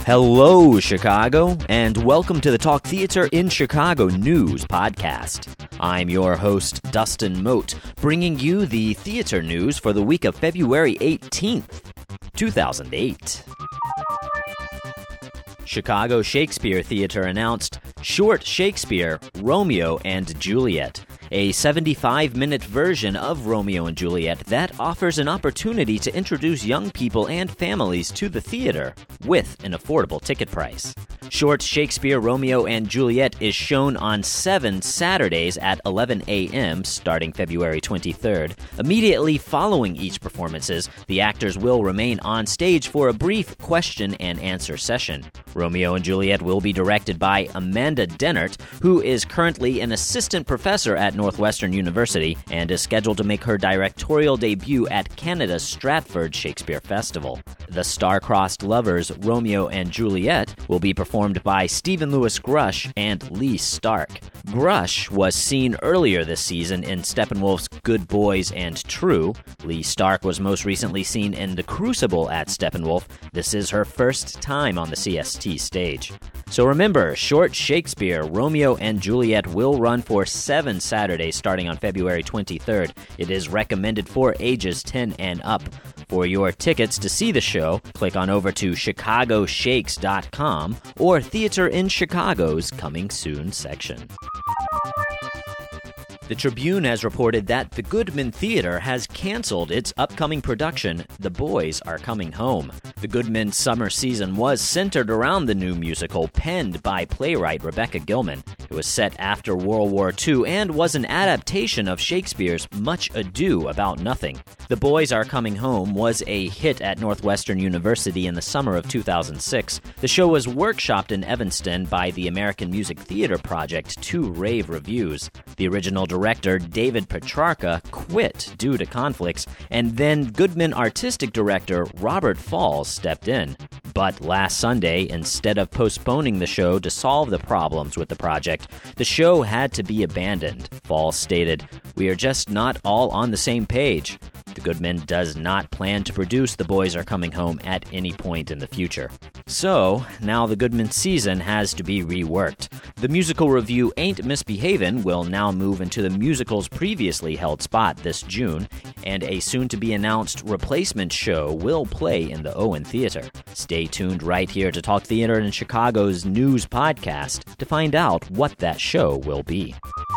Hello, Chicago, and welcome to the Talk Theater in Chicago News podcast. I'm your host, Dustin Mote, bringing you the theater news for the week of February 18th, 2008. Chicago Shakespeare Theater announced Short Shakespeare, Romeo and Juliet, a 75-minute version of Romeo and Juliet that offers an opportunity to introduce young people and families to the theater with an affordable ticket price. Short Shakespeare, Romeo and Juliet is shown on 7 Saturdays at 11 a.m. starting February 23rd. Immediately following each performances, the actors will remain on stage for a brief question and answer session. Romeo and Juliet will be directed by Amanda Dennert, who is currently an assistant professor at Northwestern University and is scheduled to make her directorial debut at Canada's Stratford Shakespeare Festival. The star-crossed lovers, Romeo and Juliet, will be performed by Stephen Lewis Grush and Lee Stark. Grush was seen earlier this season in Steppenwolf's Good Boys and True. Lee Stark was most recently seen in The Crucible at Steppenwolf. This is her first time on the CST stage. So remember, Short Shakespeare, Romeo and Juliet will run for 7 Saturdays starting on February 23rd. It is recommended for ages 10 and up. For your tickets to see the show, click on over to chicagoshakes.com or Theater in Chicago's Coming Soon section. The Tribune has reported that the Goodman Theater has canceled its upcoming production, The Boys Are Coming Home. The Goodman summer season was centered around the new musical penned by playwright Rebecca Gilman. It was set after World War II and was an adaptation of Shakespeare's Much Ado About Nothing. The Boys Are Coming Home was a hit at Northwestern University in the summer of 2006. The show was workshopped in Evanston by the American Music Theater Project to rave reviews. The original director, David Petrarca, quit due to conflicts, and then Goodman artistic director Robert Falls stepped in. But last Sunday, instead of postponing the show to solve the problems with the project, the show had to be abandoned. Falls stated, "We are just not all on the same page." The Goodman does not plan to produce The Boys Are Coming Home at any point in the future. So, now the Goodman season has to be reworked. The musical review Ain't Misbehavin' will now move into the musical's previously held spot this June, and a soon-to-be-announced replacement show will play in the Owen Theater. Stay tuned right here to Talk Theater in Chicago's news podcast to find out what that show will be.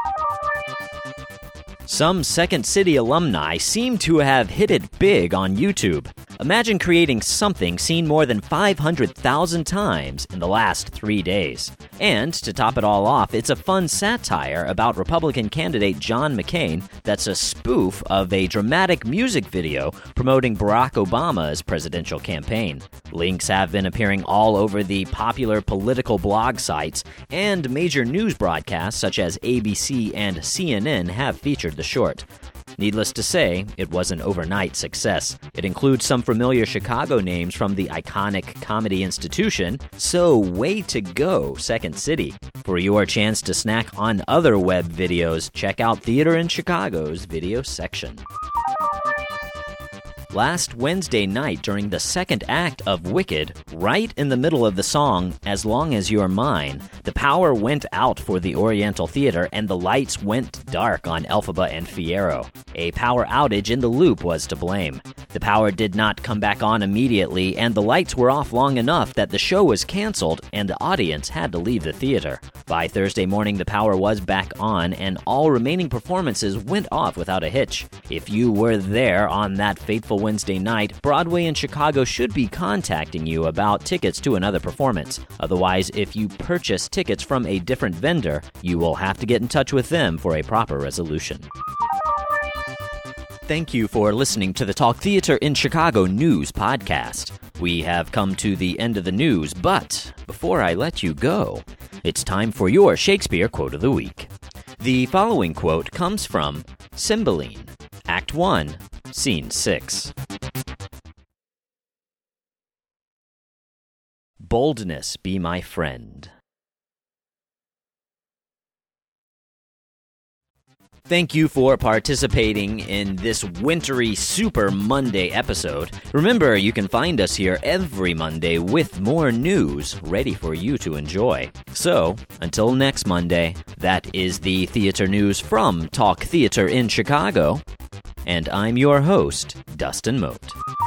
Some Second City alumni seem to have hit it big on YouTube. Imagine creating something seen more than 500,000 times in the last 3 days. And to top it all off, it's a fun satire about Republican candidate John McCain that's a spoof of a dramatic music video promoting Barack Obama's presidential campaign. Links have been appearing all over the popular political blog sites, and major news broadcasts such as ABC and CNN have featured the short. Needless to say, it was an overnight success. It includes some familiar Chicago names from the iconic comedy institution, so way to go, Second City. For your chance to snack on other web videos, check out Theater in Chicago's video section. Last Wednesday night, during the second act of Wicked, right in the middle of the song, As Long As You're Mine, the power went out for the Oriental Theater and the lights went dark on Elphaba and Fierro. A power outage in the loop was to blame. The power did not come back on immediately, and the lights were off long enough that the show was canceled and the audience had to leave the theater. By Thursday morning, the power was back on, and all remaining performances went off without a hitch. If you were there on that fateful Wednesday night, Broadway in Chicago should be contacting you about tickets to another performance. Otherwise, if you purchase tickets from a different vendor, you will have to get in touch with them for a proper resolution. Thank you for listening to the Talk Theater in Chicago News podcast. We have come to the end of the news, but before I let you go, it's time for your Shakespeare Quote of the Week. The following quote comes from Cymbeline, Act 1, Scene 6. Boldness be my friend. Thank you for participating in this wintry Super Monday episode. Remember, you can find us here every Monday with more news ready for you to enjoy. So, until next Monday, that is the theater news from Talk Theater in Chicago. And I'm your host, Dustin Mote.